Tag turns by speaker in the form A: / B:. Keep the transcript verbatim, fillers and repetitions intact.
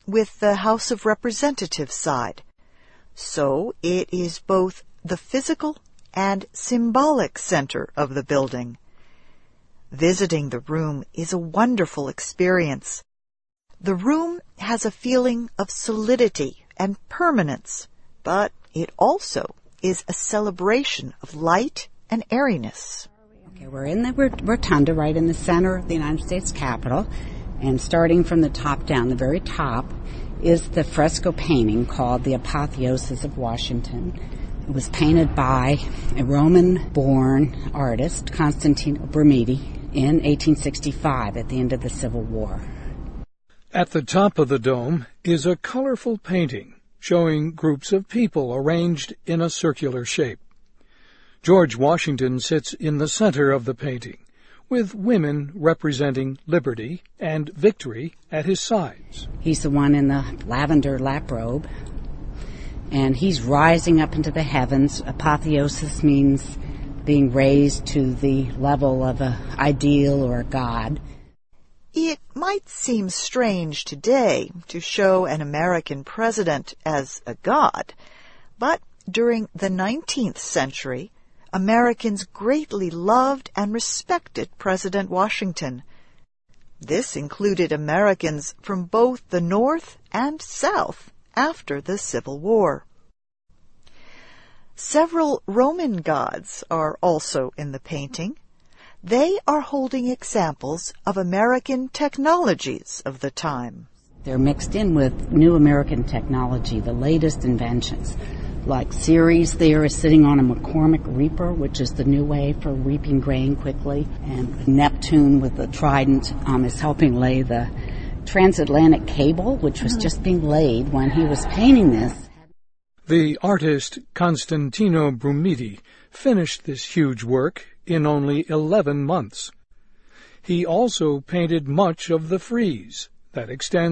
A: with the House of Representatives side. So it is both the physical and symbolic center of the building. Visiting the room is a wonderful experience. The room has a feeling of solidity and permanence, but it also is a celebration of light and airiness.
B: Okay, we're in the rotunda right in the center of the United States Capitol, and starting from the top down, the very top, is the fresco painting called The Apotheosis of Washington. It was painted by a Roman-born artist, Constantino Brumidi, in eighteen sixty-five at the end of the Civil War.
C: At the top of the dome is a colorful painting showing groups of people arranged in a circular shape. George Washington sits in the center of the painting, with women representing liberty and victory at his sides.
B: He's the one in the lavender lap robe, and he's rising up into the heavens. Apotheosis means being raised to the level of an ideal or a god.
A: It might seem strange today to show an American president as a god, but during the nineteenth century, Americans greatly loved and respected President Washington. This included Americans from both the North and South after the Civil War. Several Roman gods are also in the painting. They are holding examples of American technologies of the time.
B: They're mixed in with new American technology, the latest inventions. Like Ceres there is sitting on a McCormick reaper, which is the new way for reaping grain quickly. And Neptune with the trident um, is helping lay the transatlantic cable, which was just being laid when he was painting this.
C: The artist Constantino Brumidi finished this huge work in only eleven months. He also painted much of the frieze that extends